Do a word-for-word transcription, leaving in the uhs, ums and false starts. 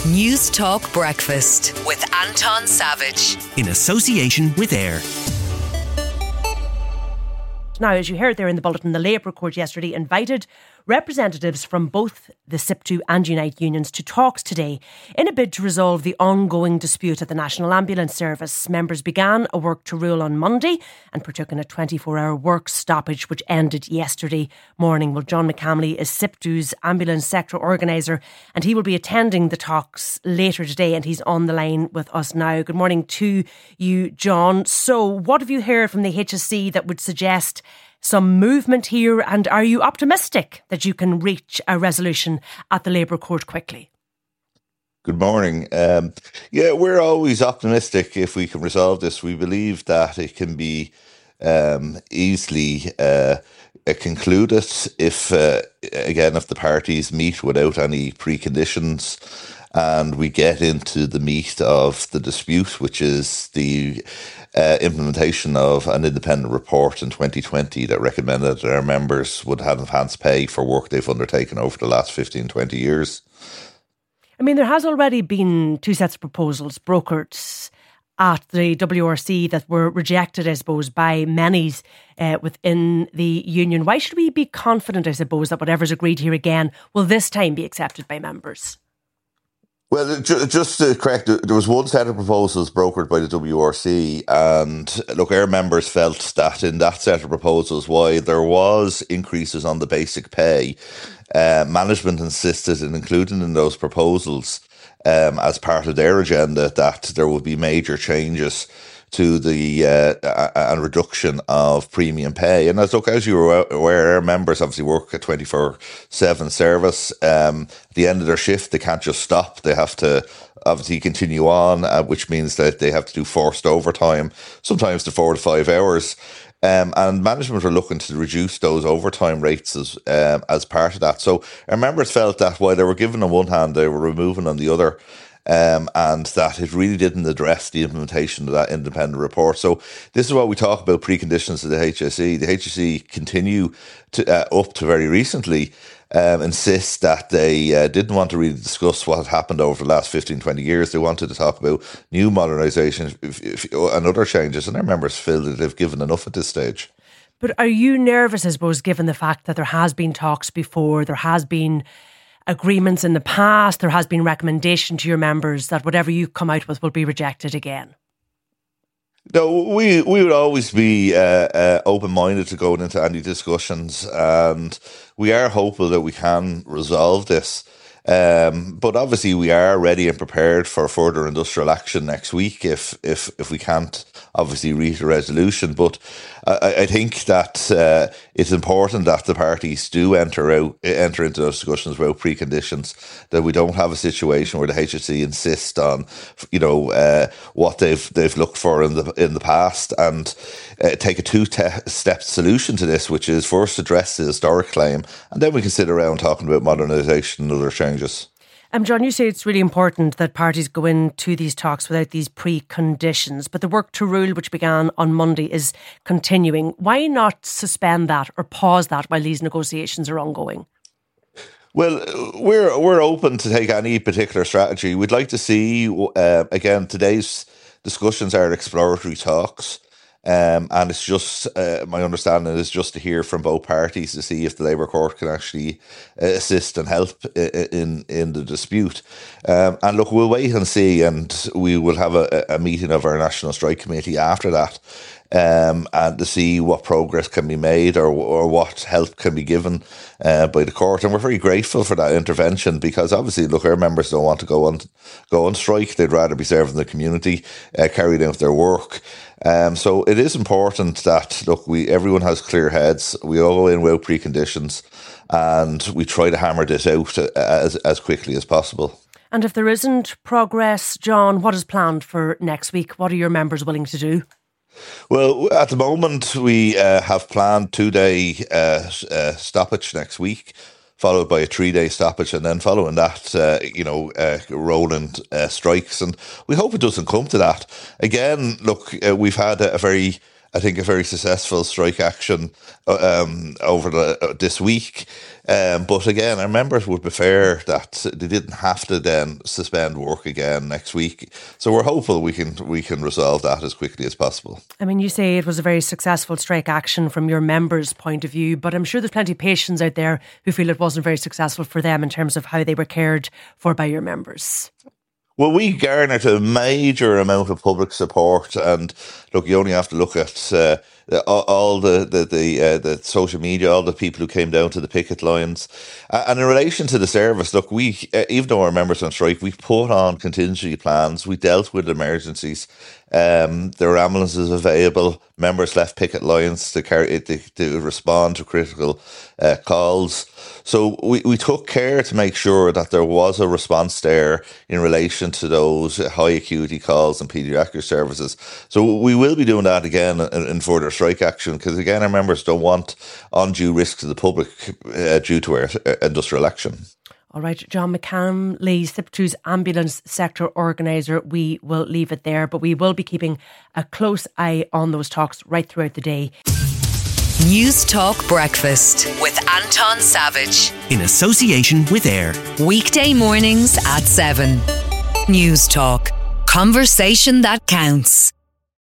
News Talk Breakfast with Anton Savage. In association with AIR. Now, as you heard there in the bulletin, the Labour Court yesterday invited representatives from both the S I P T U and Unite unions to talks today in a bid to resolve the ongoing dispute at the National Ambulance Service. Members began a work to rule on Monday and partook in a twenty-four hour work stoppage which ended yesterday morning. Well, John McCamley is S I P T U's ambulance sector organiser and he will be attending the talks later today, and he's on the line with us now. Good morning to you, John. So what have you heard from the H S C that would suggest some movement here, and are you optimistic that you can reach a resolution at the Labour Court quickly? Good morning. Um, yeah, we're always optimistic if we can resolve this. We believe that it can be um, easily uh, concluded if, uh, again, if the parties meet without any preconditions and we get into the meat of the dispute, which is the Uh, implementation of an independent report in twenty twenty that recommended that our members would have enhanced pay for work they've undertaken over the last fifteen, twenty years. I mean, there has already been two sets of proposals brokered at the W R C that were rejected, I suppose, by many uh, within the union. Why should we be confident, I suppose, that whatever's agreed here again will this time be accepted by members? Well, just to correct, there was one set of proposals brokered by the W R C, and look, our members felt that in that set of proposals, while there was increases on the basic pay, uh, management insisted in including in those proposals um, as part of their agenda that there would be major changes to the uh, a reduction of premium pay. And as look, as you were aware, our members obviously work a twenty-four seven service. Um, at the end of their shift, they can't just stop. They have to obviously continue on, uh, which means that they have to do forced overtime, sometimes to four to five hours. Um, and management are looking to reduce those overtime rates as um, as part of that. So our members felt that while they were given on one hand, they were removing on the other. Um, and that it really didn't address the implementation of that independent report. So this is what we talk about preconditions of the H S E. The H S E continue to, uh, up to very recently, um, insist that they uh, didn't want to really discuss what had happened over the last fifteen, twenty years. They wanted to talk about new modernisation and other changes, and our members feel that they've given enough at this stage. But are you nervous, I suppose, given the fact that there has been talks before, there has been agreements in the past, there has been recommendation to your members that whatever you come out with will be rejected again? No, we we would always be uh, uh, open-minded to going into any discussions, and we are hopeful that we can resolve this. Um, but obviously we are ready and prepared for further industrial action next week if if if we can't obviously reach a resolution. But I, I think that uh, it's important that the parties do enter out enter into those discussions without preconditions, that we don't have a situation where the H S C insist on, you know, uh, what they've they've looked for in the in the past, and uh, take a two-step solution to this, which is first address the historic claim, and then we can sit around talking about modernisation and other changes. Um, John, you say it's really important that parties go into these talks without these preconditions, but the work to rule, which began on Monday, is continuing. Why not suspend that or pause that while these negotiations are ongoing? Well, we're we're open to take any particular strategy. We'd like to see, uh, again, today's discussions are exploratory talks. Um, and it's just, uh, my understanding is just to hear from both parties to see if the Labour Court can actually uh, assist and help in in the dispute. Um, and look, we'll wait and see, and we will have a, a meeting of our National Strike Committee after that, um, and to see what progress can be made or or what help can be given uh, by the court. And we're very grateful for that intervention, because obviously, look, our members don't want to go on go on strike. They'd rather be serving the community, uh, carrying out their work. Um, so it is important that, look, we everyone has clear heads. We all go in without preconditions, and we try to hammer this out as as quickly as possible. And if there isn't progress, John, what is planned for next week? What are your members willing to do? Well, at the moment, we uh, have planned two-day uh, uh, stoppage next week, followed by a three-day stoppage, and then following that, uh, you know, uh, rolling uh, strikes. And we hope it doesn't come to that. Again, look, uh, we've had a, a very I think, a very successful strike action um, over the, uh, this week. Um, but again, our members would prefer that they didn't have to then suspend work again next week. So we're hopeful we can we can resolve that as quickly as possible. I mean, you say it was a very successful strike action from your members' point of view, but I'm sure there's plenty of patients out there who feel it wasn't very successful for them in terms of how they were cared for by your members. Well, we garnered a major amount of public support, and look, you only have to look at uh, all the the the, uh, the social media, all the people who came down to the picket lines. Uh, and in relation to the service, look, we uh, even though our members on strike, we put on contingency plans. We dealt with emergencies. Um, there were ambulances available. Members left picket lines to carry to, to respond to critical uh, calls. So we, we took care to make sure that there was a response there in relation to those high acuity calls and paediatric services. So we will be doing that again in, in further strike action, because again, our members don't want undue risk to the public uh, due to our uh, industrial action. All right, John McCann, Lee, S I P Two's ambulance sector organiser, we will leave it there, but we will be keeping a close eye on those talks right throughout the day. News Talk Breakfast with Anton Savage. In association with AIR. Weekday mornings at seven. News Talk. Conversation that counts.